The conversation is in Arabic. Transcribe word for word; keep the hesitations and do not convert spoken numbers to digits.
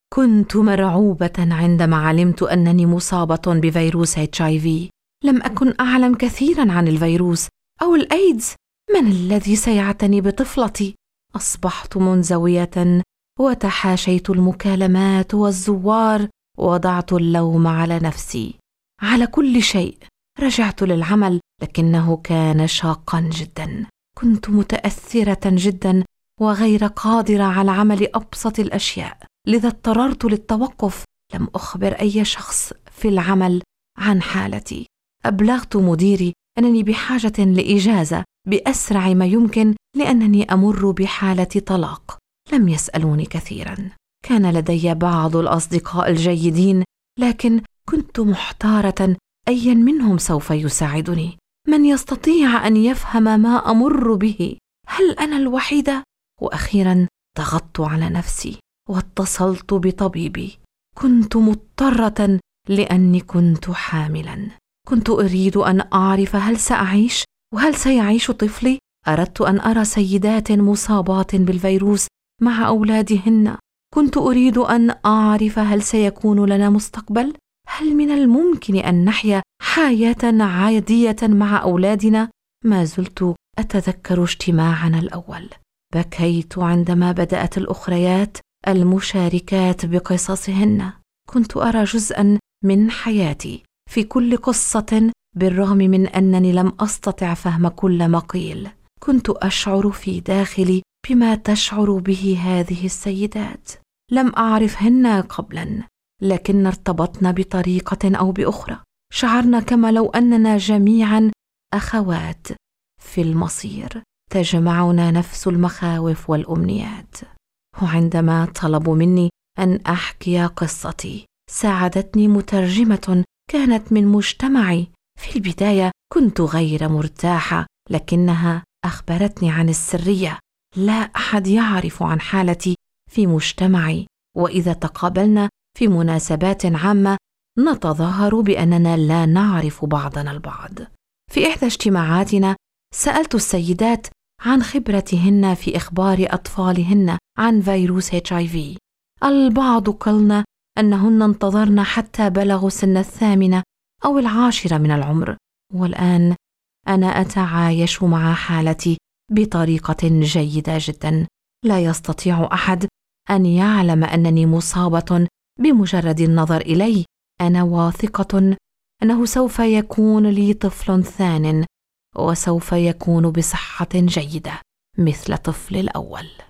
كنت مرعوبة عندما علمت أنني مصابة بفيروس إتش آي في. لم أكن أعلم كثيرا عن الفيروس أو الأيدز. من الذي سيعتني بطفلتي؟ أصبحت منزوية وتحاشيت المكالمات والزوار، ووضعت اللوم على نفسي على كل شيء. رجعت للعمل لكنه كان شاقا جدا. كنت متأثرة جدا وغير قادرة على عمل أبسط الأشياء، لذا اضطررت للتوقف. لم أخبر أي شخص في العمل عن حالتي. أبلغت مديري أنني بحاجة لإجازة بأسرع ما يمكن لأنني أمر بحالة طلاق. لم يسألوني كثيرا. كان لدي بعض الأصدقاء الجيدين، لكن كنت محتارة أي منهم سوف يساعدني. من يستطيع أن يفهم ما أمر به؟ هل أنا الوحيدة؟ وأخيرا ضغطت على نفسي واتصلت بطبيبي. كنت مضطرة لأني كنت حاملا. كنت أريد أن أعرف هل سأعيش وهل سيعيش طفلي. أردت أن أرى سيدات مصابات بالفيروس مع أولادهن. كنت أريد أن أعرف هل سيكون لنا مستقبل. هل من الممكن أن نحيا حياة عادية مع أولادنا؟ ما زلت أتذكر اجتماعنا الأول. بكيت عندما بدأت الأخريات المشاركات بقصصهن. كنت أرى جزءاً من حياتي في كل قصة، بالرغم من أنني لم أستطع فهم كل ما قيل. كنت أشعر في داخلي بما تشعر به هذه السيدات. لم أعرفهن قبلاً، لكن ارتبطنا بطريقة أو بأخرى. شعرنا كما لو أننا جميعاً أخوات في المصير، تجمعنا نفس المخاوف والأمنيات. وعندما طلبوا مني أن أحكي قصتي، ساعدتني مترجمة كانت من مجتمعي. في البداية كنت غير مرتاحة، لكنها أخبرتني عن السرية. لا أحد يعرف عن حالتي في مجتمعي، وإذا تقابلنا في مناسبات عامة نتظاهر بأننا لا نعرف بعضنا البعض. في إحدى اجتماعاتنا سألت السيدات عن خبرتهن في إخبار أطفالهن عن فيروس إتش آي في. البعض قالن أنهن انتظرن حتى بلغوا سن الثامنة أو العاشرة من العمر، والآن أنا أتعايش مع حالتي بطريقة جيدة جدا. لا يستطيع أحد أن يعلم أنني مصابة بمجرد النظر إلي. أنا واثقة أنه سوف يكون لي طفل ثان، وسوف يكون بصحة جيدة مثل طفلي الأول.